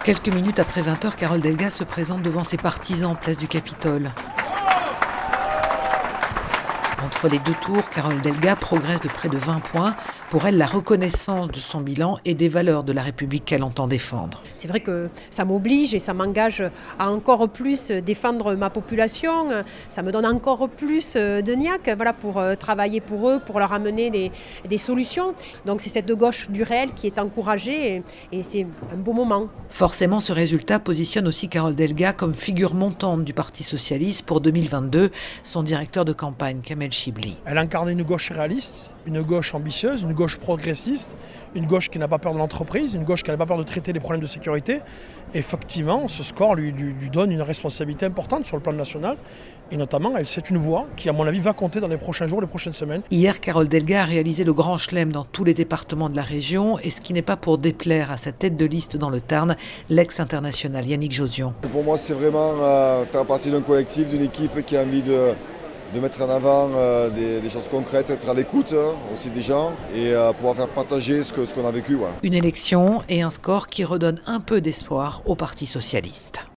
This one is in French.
Quelques minutes après 20h, Carole Delga se présente devant ses partisans, place du Capitole. Entre les deux tours, Carole Delga progresse de près de 20 points. Pour elle, la reconnaissance de son bilan et des valeurs de la République qu'elle entend défendre. C'est vrai que ça m'oblige et ça m'engage à encore plus défendre ma population. Ça me donne encore plus de niaque pour travailler pour eux, pour leur amener des solutions. Donc c'est cette gauche du réel qui est encouragée et c'est un beau moment. Forcément, ce résultat positionne aussi Carole Delga comme figure montante du Parti socialiste pour 2022. Son directeur de campagne, Kamel Chibli. Elle incarnait une gauche réaliste, une gauche ambitieuse, une gauche progressiste, une gauche qui n'a pas peur de l'entreprise, une gauche qui n'a pas peur de traiter les problèmes de sécurité. Effectivement, ce score lui donne une responsabilité importante sur le plan national. Et notamment, c'est une voix qui, à mon avis, va compter dans les prochains jours, les prochaines semaines. Hier, Carole Delga a réalisé le grand chelem dans tous les départements de la région, et ce qui n'est pas pour déplaire à sa tête de liste dans le Tarn, l'ex-international Yannick Jauzion. Pour moi, c'est vraiment faire partie d'un collectif, d'une équipe qui a envie de mettre en avant des choses concrètes, être à l'écoute aussi des gens et pouvoir faire partager ce qu'on a vécu. Voilà. Une élection et un score qui redonne un peu d'espoir au Parti socialiste.